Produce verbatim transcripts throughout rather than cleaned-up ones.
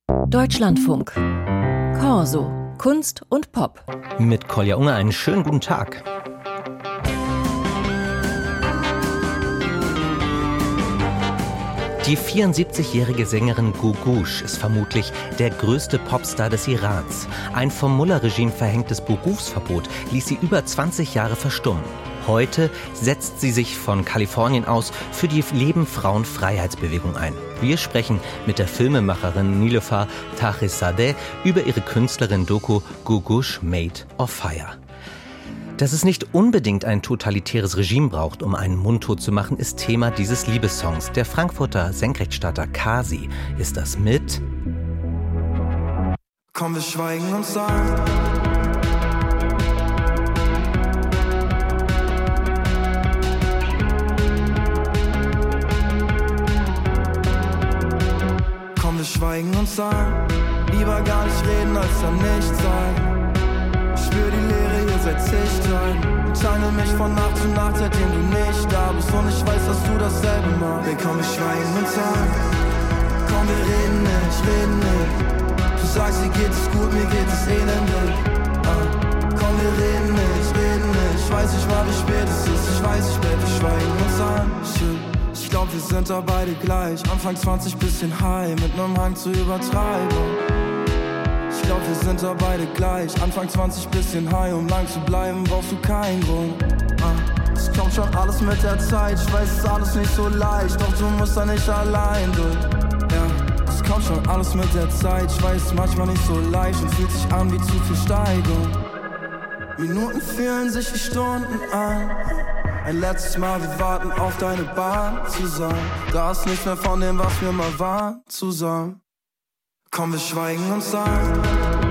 Deutschlandfunk. Corso. Kunst und Pop. Mit Kolja Unger einen schönen guten Tag. Die vierundsiebzigjährige Sängerin Googoosh ist vermutlich der größte Popstar des Irans. Ein vom Mullah-Regime verhängtes Berufsverbot ließ sie über zwanzig Jahre verstummen. Heute setzt sie sich von Kalifornien aus für die Leben-Frauen-Freiheitsbewegung ein. Wir sprechen mit der Filmemacherin Niloufar Taghizadeh über ihre Künstlerin-Doku Googoosh Made of Fire. Dass es nicht unbedingt ein totalitäres Regime braucht, um einen mundtot zu machen, ist Thema dieses Liebessongs. Der Frankfurter Senkrechtstarter Kasi ist das mit Komm, wir schweigen und sagen. Komm, wir schweigen und sagen. Lieber gar nicht reden, als dann nichts sagen. Ich spür die Leere hier seit zig Tagen und tangle mich von Nacht zu Nacht, seitdem du nicht da bist. Und ich weiß, dass du dasselbe machst. Hey, komm, wir schweigen und sagen. Komm, wir reden nicht, reden nicht. Du sagst, dir geht es gut, mir geht es elendig. Ah. Komm, wir reden nicht, reden nicht. Ich weiß nicht mal, wie spät es ist. Ich weiß, ich bleib, wir schweigen und sagen. Ich, ich glaub, wir sind da beide gleich. Anfang zwanzig, bisschen high, mit nem Hang zur Übertreibung. Ich glaub, wir sind da beide gleich. Anfang zwanzig, bisschen high, um lang zu bleiben, brauchst du keinen Grund. Ah, es kommt schon alles mit der Zeit. Ich weiß, es ist alles nicht so leicht, doch du musst da nicht allein durch. Ja, es kommt schon alles mit der Zeit. Ich weiß, es ist manchmal nicht so leicht und fühlt sich an wie zu viel Steigung. Minuten fühlen sich wie Stunden an. Ein letztes Mal, wir warten auf deine Bahn zusammen. Da ist nichts mehr von dem, was wir mal waren, zusammen. Komm, wir schweigen und sagen.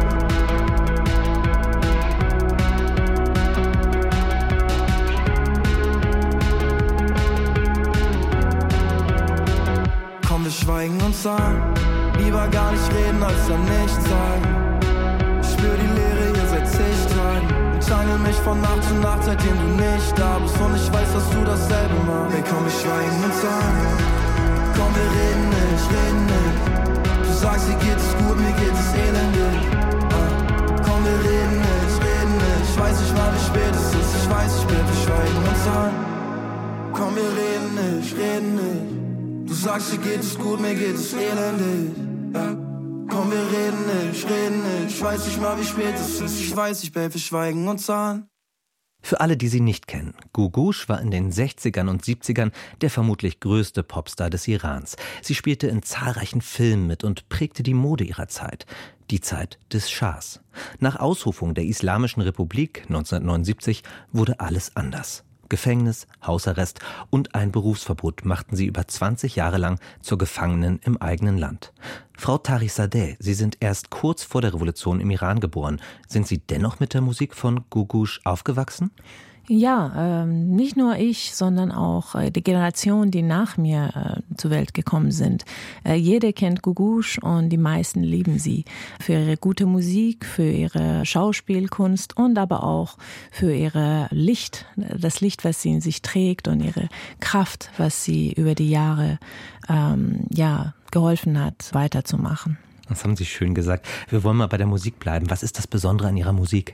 Komm, wir schweigen und sagen. Lieber gar nicht reden, als dann nichts sagen. Ich spür die Leere hier seit zig Tagen und tangle mich von Nacht zu Nacht, seitdem du nicht da bist. Und ich weiß, dass du dasselbe machst. Hey, komm, wir schweigen und sagen. Komm, wir reden nicht, reden nicht. Du sagst, dir geht es gut, mir geht es elendig. Ah, komm, wir reden nicht, reden nicht. Ich weiß nicht mal, wie spät es ist. Ich weiß, ich bin, wir schweigen uns an. Komm, wir reden nicht, reden nicht. Du sagst, dir geht es gut, mir geht es elendig. Ja. Komm, wir reden nicht, reden nicht. Ich weiß nicht mal, wie spät es ist. Ich weiß, ich bin, wir schweigen uns an. Für alle, die sie nicht kennen, Googoosh war in den sechzigern und siebzigern der vermutlich größte Popstar des Irans. Sie spielte in zahlreichen Filmen mit und prägte die Mode ihrer Zeit, die Zeit des Schahs. Nach Ausrufung der Islamischen Republik neunzehnhundertneunundsiebzig wurde alles anders. Gefängnis, Hausarrest und ein Berufsverbot machten sie über zwanzig Jahre lang zur Gefangenen im eigenen Land. Frau Taghizadeh, Sie sind erst kurz vor der Revolution im Iran geboren. Sind Sie dennoch mit der Musik von Googoosh aufgewachsen? Ja, ähm, nicht nur ich, sondern auch äh, die Generation, die nach mir äh, zur Welt gekommen sind. Äh, jeder kennt Googoosh und die meisten lieben sie für ihre gute Musik, für ihre Schauspielkunst und aber auch für ihre Licht, das Licht, was sie in sich trägt und ihre Kraft, was sie über die Jahre ähm, ja geholfen hat, weiterzumachen. Das haben Sie schön gesagt. Wir wollen mal bei der Musik bleiben. Was ist das Besondere an Ihrer Musik?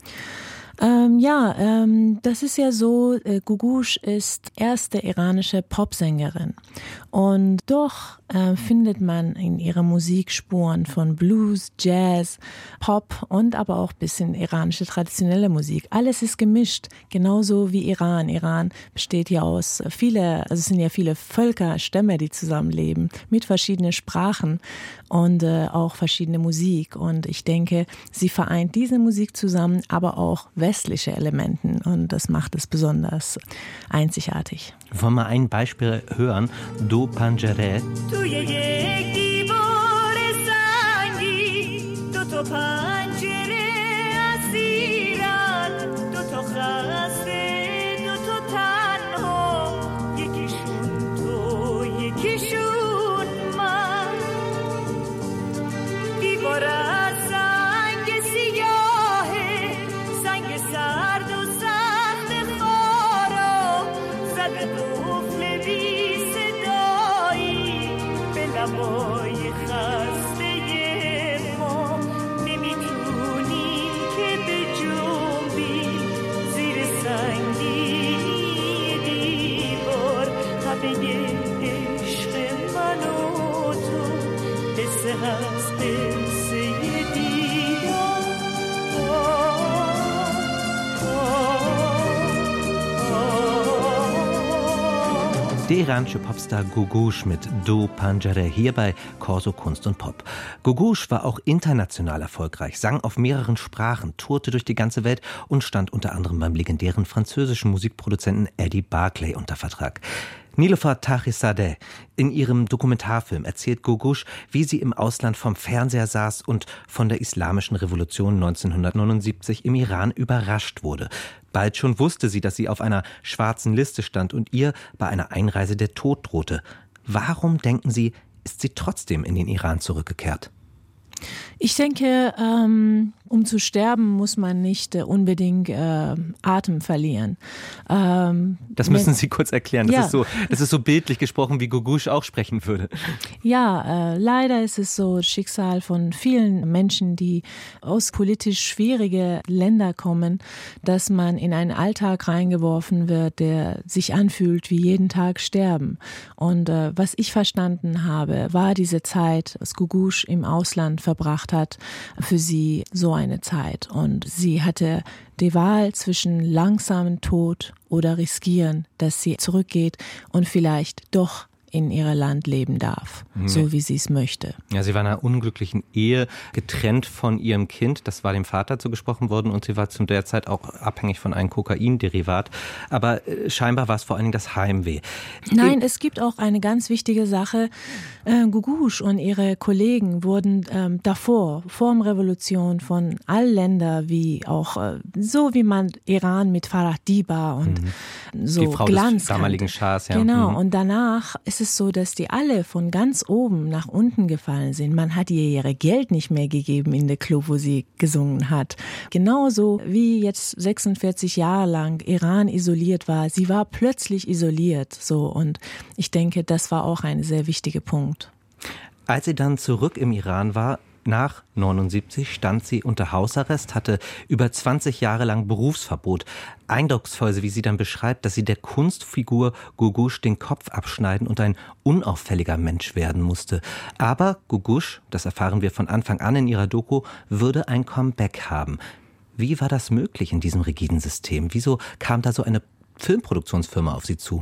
Ähm, ja, ähm, das ist ja so, äh, Googoosh ist erste iranische Popsängerin und doch äh, findet man in ihrer Musik Spuren von Blues, Jazz, Pop und aber auch ein bisschen iranische traditionelle Musik. Alles ist gemischt, genauso wie Iran. Iran besteht ja aus viele, also es sind ja viele Völker, Stämme, die zusammenleben mit verschiedenen Sprachen und äh, auch verschiedene Musik. Und ich denke, sie vereint diese Musik zusammen, aber auch westliche Elementen und das macht es besonders einzigartig. Wir wollen mal ein Beispiel hören. Do Panjare. لبای Der iranische Popstar Googoosh mit Do Panjare hier bei Corso Kunst und Pop. Googoosh war auch international erfolgreich, sang auf mehreren Sprachen, tourte durch die ganze Welt und stand unter anderem beim legendären französischen Musikproduzenten Eddie Barclay unter Vertrag. Niloufar Taghi-Sadeh, in ihrem Dokumentarfilm erzählt Googoosh, wie sie im Ausland vom Fernseher saß und von der Islamischen Revolution neunzehnhundertneunundsiebzig im Iran überrascht wurde. Bald schon wusste sie, dass sie auf einer schwarzen Liste stand und ihr bei einer Einreise der Tod drohte. Warum, denken Sie, ist sie trotzdem in den Iran zurückgekehrt? Ich denke, ähm, um zu sterben, muss man nicht äh, unbedingt äh, Atem verlieren. Ähm, das müssen Sie kurz erklären. Das, ja. ist so, das ist so bildlich gesprochen, wie Googoosh auch sprechen würde. Ja, äh, leider ist es so Schicksal von vielen Menschen, die aus politisch schwierigen Ländern kommen, dass man in einen Alltag reingeworfen wird, der sich anfühlt wie jeden Tag sterben. Und äh, was ich verstanden habe, war diese Zeit, dass Googoosh im Ausland verbracht hat, für sie so eine Zeit. Und sie hatte die Wahl zwischen langsamen Tod oder riskieren, dass sie zurückgeht und vielleicht doch in ihrem Land leben darf, mhm. so wie sie es möchte. Ja, sie war in einer unglücklichen Ehe, getrennt von ihrem Kind. Das war dem Vater zugesprochen worden und sie war zu der Zeit auch abhängig von einem Kokainderivat. Aber äh, scheinbar war es vor allen Dingen das Heimweh. Nein, es gibt auch eine ganz wichtige Sache. Äh, Googoosh und ihre Kollegen wurden ähm, davor, vor der Revolution, von allen Ländern, wie auch, äh, so wie man Iran mit Farah Diba und mhm. so die Frau Glanz des damaligen Schahs, ja. Genau, mhm. und danach ist es so, dass die alle von ganz oben nach unten gefallen sind. Man hat ihr ihre Geld nicht mehr gegeben in der Club, wo sie gesungen hat. Genauso wie jetzt sechsundvierzig Jahre lang Iran isoliert war. Sie war plötzlich isoliert. So, und ich denke, das war auch ein sehr wichtiger Punkt. Als sie dann zurück im Iran war, nach neunundsiebzig, stand sie unter Hausarrest, hatte über zwanzig Jahre lang Berufsverbot. Eindrucksvoll, wie sie dann beschreibt, dass sie der Kunstfigur Googoosh den Kopf abschneiden und ein unauffälliger Mensch werden musste. Aber Googoosh, das erfahren wir von Anfang an in ihrer Doku, würde ein Comeback haben. Wie war das möglich in diesem rigiden System? Wieso kam da so eine Filmproduktionsfirma auf sie zu?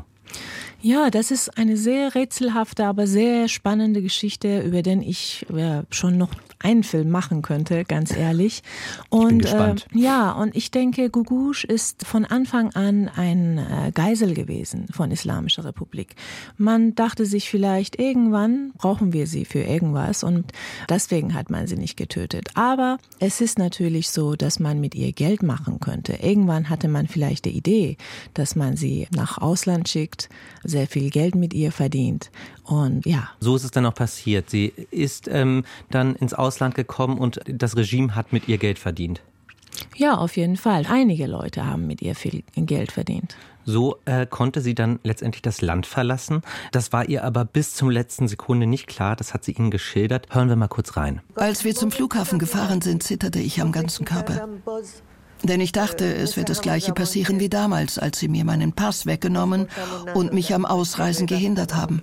Ja, das ist eine sehr rätselhafte, aber sehr spannende Geschichte, über den ich ja, schon noch einen Film machen könnte, ganz ehrlich. Und ich bin gespannt. Äh, ja, und ich denke, Googoosh ist von Anfang an ein äh, Geisel gewesen von Islamischer Republik. Man dachte sich vielleicht, irgendwann brauchen wir sie für irgendwas und deswegen hat man sie nicht getötet. Aber es ist natürlich so, dass man mit ihr Geld machen könnte. Irgendwann hatte man vielleicht die Idee, dass man sie nach Ausland schickt, sehr viel Geld mit ihr verdient. Und ja. So ist es dann auch passiert. Sie ist ähm, dann ins Ausland gekommen und das Regime hat mit ihr Geld verdient. Ja, auf jeden Fall. Einige Leute haben mit ihr viel Geld verdient. So äh, konnte sie dann letztendlich das Land verlassen. Das war ihr aber bis zum letzten Sekunde nicht klar. Das hat sie Ihnen geschildert. Hören wir mal kurz rein. Als wir zum Flughafen gefahren sind, zitterte ich am ganzen Körper. Denn ich dachte, es wird das Gleiche passieren wie damals, als sie mir meinen Pass weggenommen und mich am Ausreisen gehindert haben.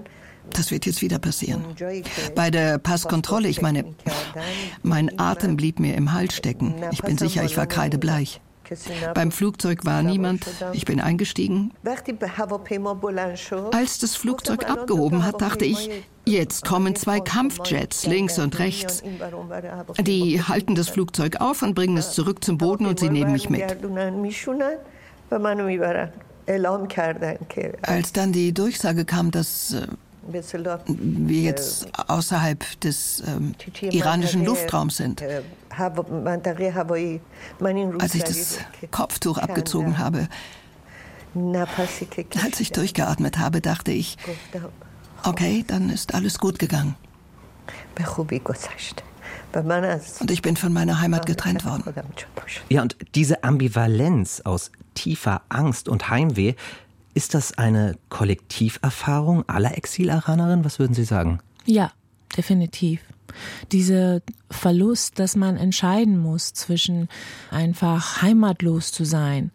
Das wird jetzt wieder passieren. Bei der Passkontrolle, ich meine, mein Atem blieb mir im Hals stecken. Ich bin sicher, ich war kreidebleich. Beim Flugzeug war niemand. Ich bin eingestiegen. Als das Flugzeug abgehoben hat, dachte ich, jetzt kommen zwei Kampfjets links und rechts. Die halten das Flugzeug auf und bringen es zurück zum Boden und sie nehmen mich mit. Als dann die Durchsage kam, dass äh, wir jetzt außerhalb des ähm, iranischen Luftraums sind, als ich das Kopftuch abgezogen habe, als ich durchgeatmet habe, dachte ich, okay, dann ist alles gut gegangen. Und ich bin von meiner Heimat getrennt worden. Ja, und diese Ambivalenz aus tiefer Angst und Heimweh, ist das eine Kollektiverfahrung aller Exil-Iranerinnen? Was würden Sie sagen? Ja, definitiv. Dieser Verlust, dass man entscheiden muss zwischen einfach heimatlos zu sein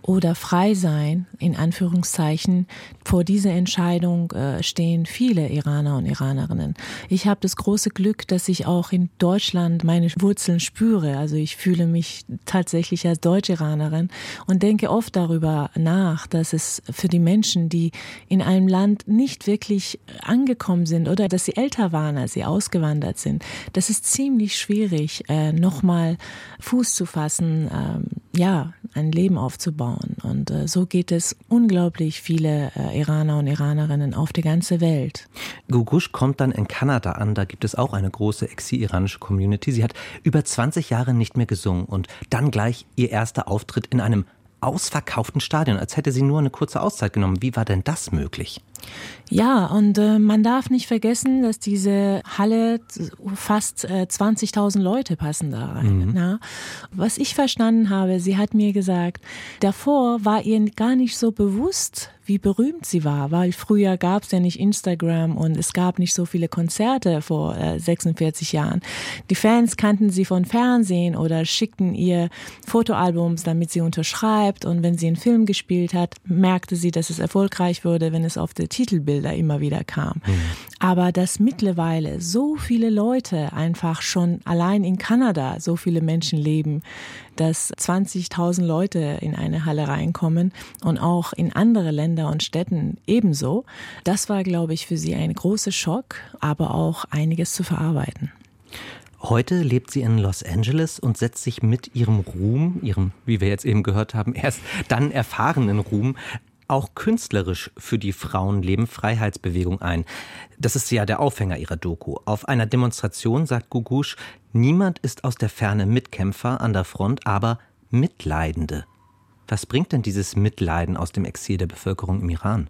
oder frei sein, in Anführungszeichen. Vor dieser Entscheidung äh, stehen viele Iraner und Iranerinnen. Ich habe das große Glück, dass ich auch in Deutschland meine Wurzeln spüre. Also ich fühle mich tatsächlich als Deutsch-Iranerin und denke oft darüber nach, dass es für die Menschen, die in einem Land nicht wirklich angekommen sind oder dass sie älter waren, als sie ausgewandert sind, das ist ziemlich schwierig, äh, nochmal Fuß zu fassen, ähm, ja, ein Leben aufzubauen. Und äh, so geht es unglaublich viele äh, Iraner und Iranerinnen auf der ganzen Welt. Googoosh kommt dann in Kanada an, da gibt es auch eine große exil-iranische Community. Sie hat über zwanzig Jahre nicht mehr gesungen und dann gleich ihr erster Auftritt in einem ausverkauften Stadion, als hätte sie nur eine kurze Auszeit genommen. Wie war denn das möglich? Ja, und äh, man darf nicht vergessen, dass diese Halle fast äh, zwanzigtausend Leute passen da rein. Mhm. Na? Was ich verstanden habe, sie hat mir gesagt, davor war ihr gar nicht so bewusst, wie berühmt sie war, weil früher gab es ja nicht Instagram und es gab nicht so viele Konzerte vor äh, sechsundvierzig Jahren. Die Fans kannten sie von Fernsehen oder schickten ihr Fotoalbums, damit sie unterschreibt, und wenn sie einen Film gespielt hat, merkte sie, dass es erfolgreich wurde, wenn es auf die Titelbilder immer wieder kam. Mhm. Aber dass mittlerweile so viele Leute einfach schon allein in Kanada so viele Menschen leben, dass zwanzigtausend Leute in eine Halle reinkommen und auch in andere Länder und Städten ebenso. Das war, glaube ich, für sie ein großer Schock, aber auch einiges zu verarbeiten. Heute lebt sie in Los Angeles und setzt sich mit ihrem Ruhm, ihrem, wie wir jetzt eben gehört haben, erst dann erfahrenen Ruhm, auch künstlerisch für die Frauenleben-Freiheitsbewegung ein. Das ist ja der Aufhänger ihrer Doku. Auf einer Demonstration sagt Googoosh, niemand ist aus der Ferne Mitkämpfer an der Front, aber Mitleidende. Was bringt denn dieses Mitleiden aus dem Exil der Bevölkerung im Iran?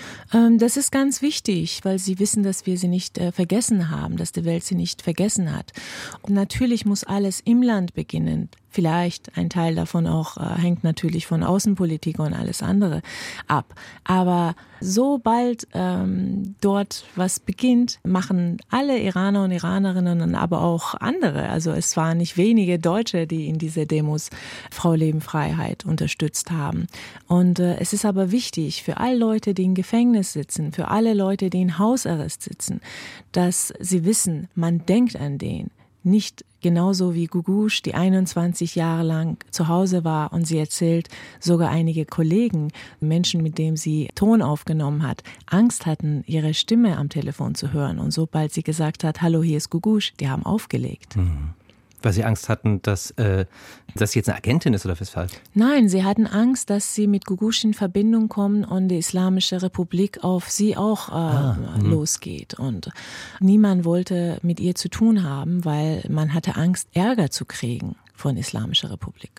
Das ist ganz wichtig, weil sie wissen, dass wir sie nicht äh, vergessen haben, dass die Welt sie nicht vergessen hat. Und natürlich muss alles im Land beginnen. Vielleicht ein Teil davon auch äh, hängt natürlich von Außenpolitik und alles andere ab. Aber sobald ähm, dort was beginnt, machen alle Iraner und Iranerinnen, aber auch andere, also es waren nicht wenige Deutsche, die in diese Demos Frau Leben Freiheit unterstützt haben. Und äh, es ist aber wichtig für alle Leute, die im Gefängnis sitzen, für alle Leute, die in Hausarrest sitzen, dass sie wissen, man denkt an den. Nicht genauso wie Googoosh, die einundzwanzig Jahre lang zu Hause war, und sie erzählt, sogar einige Kollegen, Menschen, mit denen sie Ton aufgenommen hat, Angst hatten, ihre Stimme am Telefon zu hören. Und sobald sie gesagt hat, hallo, hier ist Googoosh, die haben aufgelegt. Mhm. Weil sie Angst hatten, dass, äh, dass sie jetzt eine Agentin ist oder weshalb? Nein, sie hatten Angst, dass sie mit Googoosh in Verbindung kommen und die Islamische Republik auf sie auch äh, ah, losgeht. Und niemand wollte mit ihr zu tun haben, weil man hatte Angst, Ärger zu kriegen von Islamischer Republik.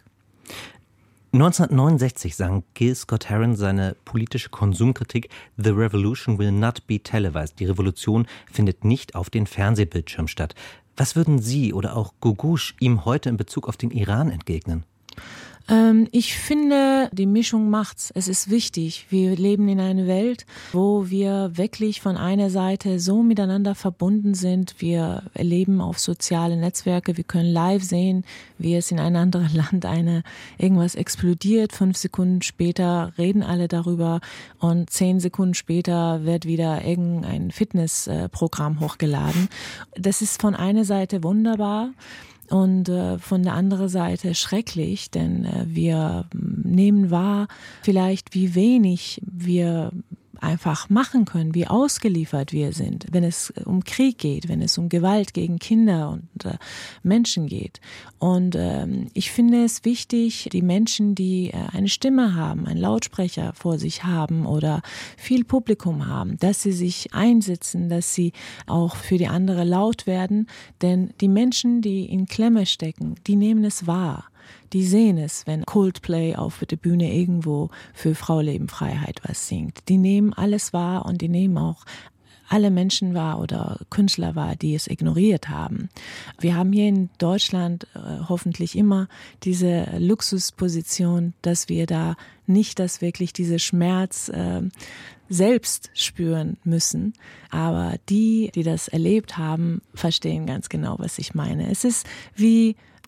neunzehnhundertneunundsechzig sang Gil Scott-Heron seine politische Konsumkritik „The Revolution will not be televised". Die Revolution findet nicht auf den Fernsehbildschirm statt. Was würden Sie oder auch Googoosh ihm heute in Bezug auf den Iran entgegnen? Ähm, ich finde, die Mischung macht's. Es ist wichtig. Wir leben in einer Welt, wo wir wirklich von einer Seite so miteinander verbunden sind. Wir erleben auf soziale Netzwerke, wir können live sehen, wie es in einem anderen Land eine, irgendwas explodiert. Fünf Sekunden später reden alle darüber und zehn Sekunden später wird wieder irgendein Fitnessprogramm hochgeladen. Das ist von einer Seite wunderbar. Und äh, von der anderen Seite schrecklich, denn äh, wir nehmen wahr vielleicht, wie wenig wir einfach machen können, wie ausgeliefert wir sind, wenn es um Krieg geht, wenn es um Gewalt gegen Kinder und äh, Menschen geht. Und ähm, ich finde es wichtig, die Menschen, die äh, eine Stimme haben, einen Lautsprecher vor sich haben oder viel Publikum haben, dass sie sich einsetzen, dass sie auch für die andere laut werden, denn die Menschen, die in Klemme stecken, die nehmen es wahr. Die sehen es, wenn Coldplay auf der Bühne irgendwo für Frau Leben Freiheit was singt. Die nehmen alles wahr und die nehmen auch alle Menschen wahr oder Künstler wahr, die es ignoriert haben. Wir haben hier in Deutschland äh, hoffentlich immer diese Luxusposition, dass wir da nicht, dass wirklich diese Schmerz äh, selbst spüren müssen. Aber die, die das erlebt haben, verstehen ganz genau, was ich meine. Es ist wie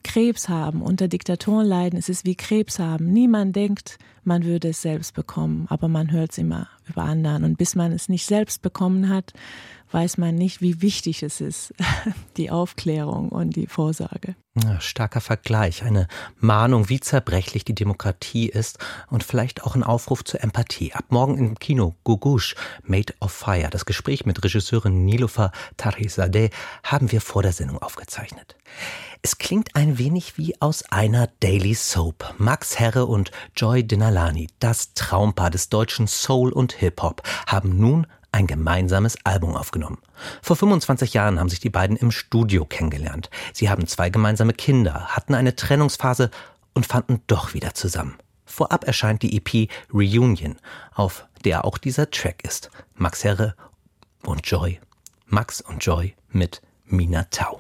Krebs haben, unter Diktatoren leiden, es ist wie Krebs haben. Niemand denkt, man würde es selbst bekommen, aber man hört es immer über anderen. Und bis man es nicht selbst bekommen hat, weiß man nicht, wie wichtig es ist, die Aufklärung und die Vorsorge. Ja, starker Vergleich, eine Mahnung, wie zerbrechlich die Demokratie ist und vielleicht auch ein Aufruf zur Empathie. Ab morgen im Kino Googoosh, Made of Fire. Das Gespräch mit Regisseurin Niloufar Taghirzadeh haben wir vor der Sendung aufgezeichnet. Es klingt ein wenig wie aus einer Daily Soap. Max Herre und Joy Dinalani, das Traumpaar des deutschen Soul und Hip-Hop, haben nun ein gemeinsames Album aufgenommen. Vor fünfundzwanzig Jahren haben sich die beiden im Studio kennengelernt. Sie haben zwei gemeinsame Kinder, hatten eine Trennungsphase und fanden doch wieder zusammen. Vorab erscheint die E P Reunion, auf der auch dieser Track ist. Max Herre und Joy. Max und Joy mit Mina Tau.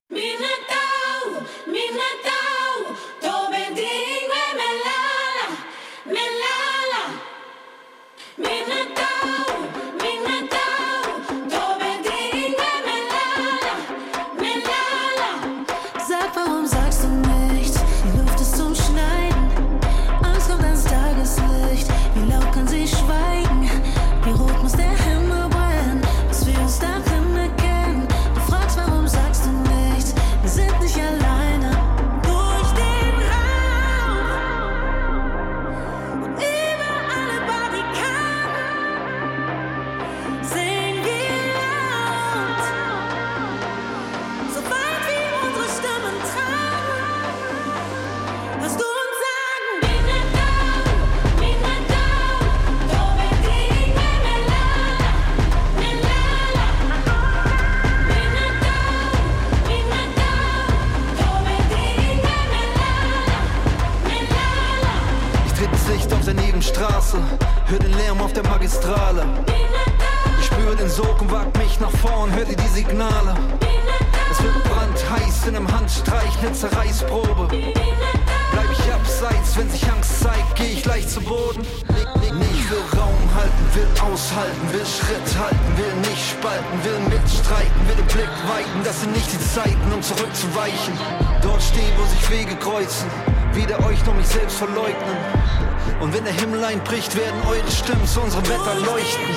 Hör den Lärm auf der Magistrale. Ich spüre den Sog und wag mich nach vorn, hör dir die Signale. Es wird brandheiß in einem Handstreich, ne Zerreißprobe. Bleib ich abseits, wenn sich Angst zeigt, geh ich leicht zu Boden. Ich will Raum halten, will aushalten, will Schritt halten, will nicht spalten, will mitstreiten, will den Blick weiten. Das sind nicht die Zeiten, um zurückzuweichen. Dort stehen, wo sich Wege kreuzen, weder euch noch mich selbst verleugnen. Und wenn der Himmel einbricht, werden eure Stimmen zu unserem Wetter leuchten.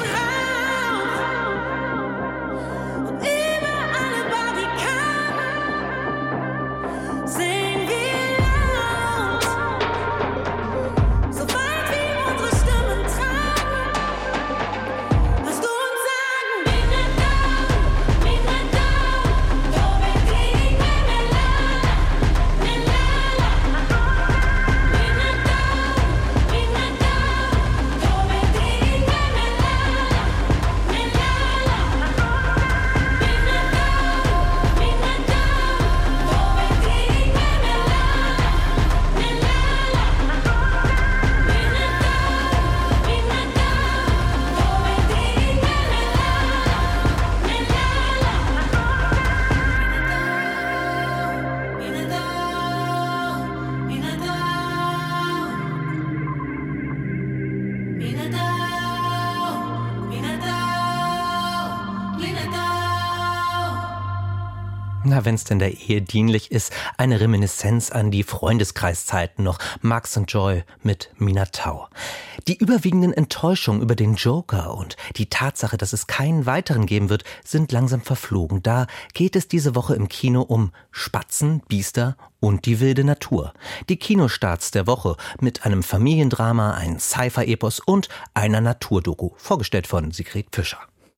Na, wenn's denn der Ehe dienlich ist, eine Reminiszenz an die Freundeskreiszeiten noch. Max und Joy mit Mina Tau. Die überwiegenden Enttäuschungen über den Joker und die Tatsache, dass es keinen weiteren geben wird, sind langsam verflogen. Da geht es diese Woche im Kino um Spatzen, Biester und die wilde Natur. Die Kinostarts der Woche mit einem Familiendrama, einem Sci-Fi-Epos und einer Naturdoku. Vorgestellt von Sigrid Fischer.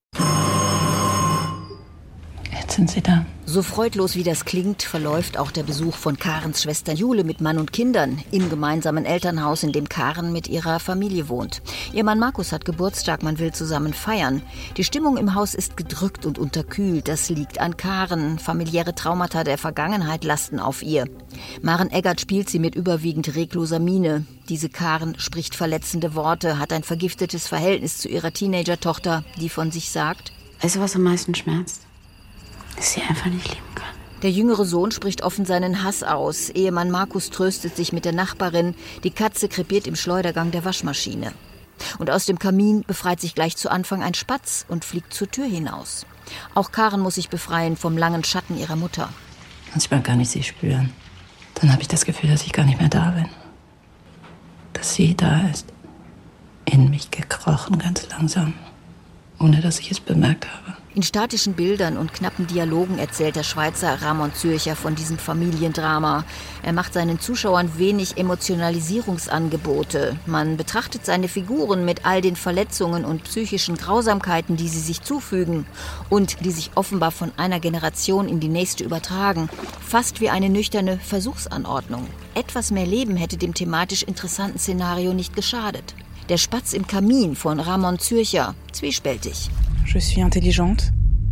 Jetzt sind sie da. So freudlos wie das klingt, verläuft auch der Besuch von Karens Schwester Jule mit Mann und Kindern im gemeinsamen Elternhaus, in dem Karen mit ihrer Familie wohnt. Ihr Mann Markus hat Geburtstag, man will zusammen feiern. Die Stimmung im Haus ist gedrückt und unterkühlt. Das liegt an Karen. Familiäre Traumata der Vergangenheit lasten auf ihr. Maren Eggert spielt sie mit überwiegend regloser Miene. Diese Karen spricht verletzende Worte, hat ein vergiftetes Verhältnis zu ihrer Teenager-Tochter, die von sich sagt: Weißt du, was am meisten schmerzt? Dass sie einfach nicht lieben kann. Der jüngere Sohn spricht offen seinen Hass aus. Ehemann Markus tröstet sich mit der Nachbarin. Die Katze krepiert im Schleudergang der Waschmaschine. Und aus dem Kamin befreit sich gleich zu Anfang ein Spatz und fliegt zur Tür hinaus. Auch Karen muss sich befreien vom langen Schatten ihrer Mutter. Manchmal kann ich sie spüren. dann habe ich das Gefühl, dass ich gar nicht mehr da bin. Dass sie da ist. In mich gekrochen, ganz langsam, ohne dass ich es bemerkt habe. In statischen Bildern und knappen Dialogen erzählt der Schweizer Ramon Zürcher von diesem Familiendrama. Er macht seinen Zuschauern wenig Emotionalisierungsangebote. Man betrachtet seine Figuren mit all den Verletzungen und psychischen Grausamkeiten, die sie sich zufügen und die sich offenbar von einer Generation in die nächste übertragen. Fast wie eine nüchterne Versuchsanordnung. Etwas mehr Leben hätte dem thematisch interessanten Szenario nicht geschadet. Der Spatz im Kamin von Ramon Zürcher, zwiespältig. Je suis intelligente.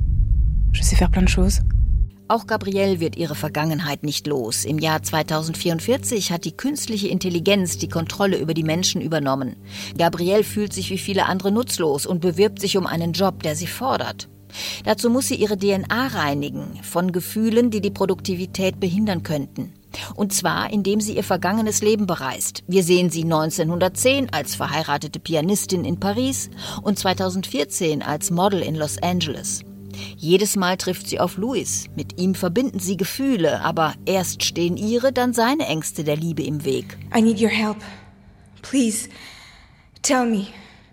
Je sais faire plein de choses. Auch Gabrielle wird ihre Vergangenheit nicht los. Im Jahr zweitausendvierundvierzig hat die künstliche Intelligenz die Kontrolle über die Menschen übernommen. Gabrielle fühlt sich wie viele andere nutzlos und bewirbt sich um einen Job, der sie fordert. Dazu muss sie ihre D N A reinigen von Gefühlen, die die Produktivität behindern könnten. Und zwar, indem sie ihr vergangenes Leben bereist. Wir sehen sie neunzehnhundertzehn als verheiratete Pianistin in Paris und zweitausendvierzehn als Model in Los Angeles. Jedes Mal trifft sie auf Louis. Mit ihm verbinden sie Gefühle, aber erst stehen ihre, dann seine Ängste der Liebe im Weg. I need your help. Please, tell me.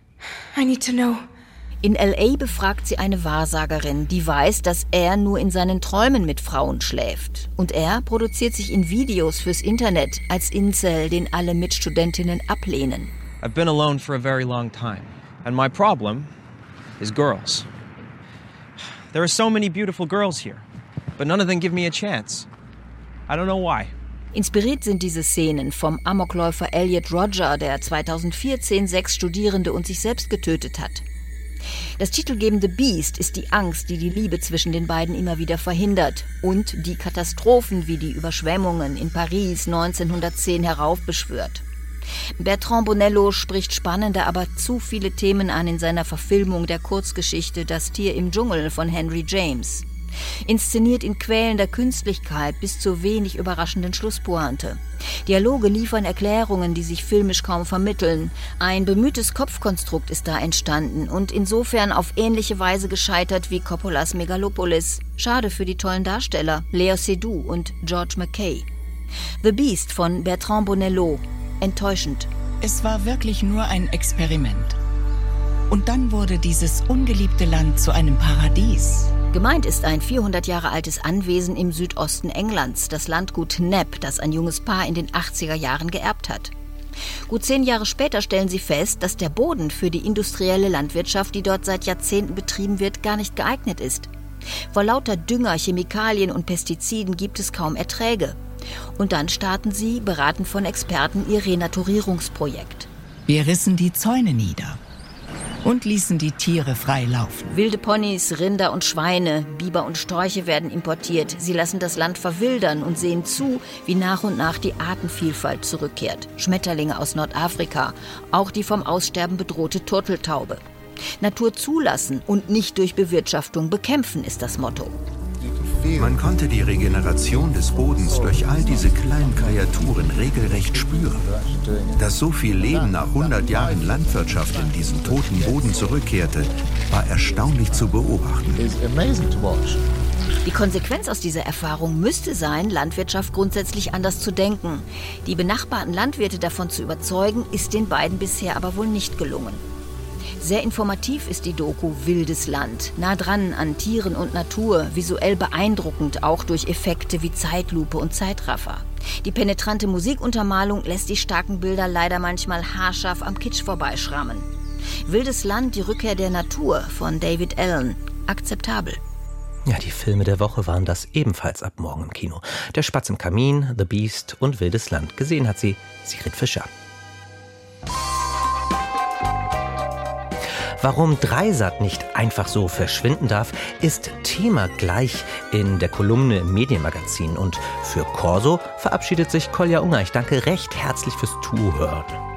I need to know. In L A befragt sie eine Wahrsagerin, die weiß, dass er nur in seinen Träumen mit Frauen schläft. Und er produziert sich in Videos fürs Internet als Incel, den alle Mitstudentinnen ablehnen. I've been alone for a very long time. And my problem is girls. There are so many beautiful girls here, but none of them give me a chance. I don't know why. Inspiriert sind diese Szenen vom Amokläufer Elliot Rodger, der zweitausendvierzehn sechs Studierende und sich selbst getötet hat. Das titelgebende Biest ist die Angst, die die Liebe zwischen den beiden immer wieder verhindert und die Katastrophen wie die Überschwemmungen in Paris neunzehnhundertzehn heraufbeschwört. Bertrand Bonello spricht spannende, aber zu viele Themen an in seiner Verfilmung der Kurzgeschichte Das Tier im Dschungel von Henry James. Inszeniert in quälender Künstlichkeit bis zur wenig überraschenden Schlusspointe. Dialoge liefern Erklärungen, die sich filmisch kaum vermitteln. Ein bemühtes Kopfkonstrukt ist da entstanden und insofern auf ähnliche Weise gescheitert wie Coppolas Megalopolis. Schade für die tollen Darsteller Léa Seydoux und George McKay. The Beast von Bertrand Bonello. Enttäuschend. Es war wirklich nur ein Experiment. Und dann wurde dieses ungeliebte Land zu einem Paradies. Gemeint ist ein vierhundert Jahre altes Anwesen im Südosten Englands, das Landgut Knepp, das ein junges Paar in den achtziger Jahren geerbt hat. Gut zehn Jahre später stellen sie fest, dass der Boden für die industrielle Landwirtschaft, die dort seit Jahrzehnten betrieben wird, gar nicht geeignet ist. Vor lauter Dünger, Chemikalien und Pestiziden gibt es kaum Erträge. Und dann starten sie, beraten von Experten, ihr Renaturierungsprojekt. Wir rissen die Zäune nieder und ließen die Tiere frei laufen. Wilde Ponys, Rinder und Schweine, Biber und Störche werden importiert. Sie lassen das Land verwildern und sehen zu, wie nach und nach die Artenvielfalt zurückkehrt. Schmetterlinge aus Nordafrika, auch die vom Aussterben bedrohte Turteltaube. Natur zulassen und nicht durch Bewirtschaftung bekämpfen ist das Motto. Man konnte die Regeneration des Bodens durch all diese kleinen Kreaturen regelrecht spüren. Dass so viel Leben nach hundert Jahren Landwirtschaft in diesen toten Boden zurückkehrte, war erstaunlich zu beobachten. Die Konsequenz aus dieser Erfahrung müsste sein, Landwirtschaft grundsätzlich anders zu denken. Die benachbarten Landwirte davon zu überzeugen, ist den beiden bisher aber wohl nicht gelungen. Sehr informativ ist die Doku Wildes Land, nah dran an Tieren und Natur, visuell beeindruckend, auch durch Effekte wie Zeitlupe und Zeitraffer. Die penetrante Musikuntermalung lässt die starken Bilder leider manchmal haarscharf am Kitsch vorbeischrammen. Wildes Land, die Rückkehr der Natur von David Allen, akzeptabel. Ja, die Filme der Woche waren das ebenfalls ab morgen im Kino. Der Spatz im Kamin, The Beast und Wildes Land. Gesehen hat sie Sigrid Fischer. Warum Dreisat nicht einfach so verschwinden darf, ist Thema gleich in der Kolumne im Medienmagazin. Und für Corso verabschiedet sich Kolja Unger. Ich danke recht herzlich fürs Zuhören.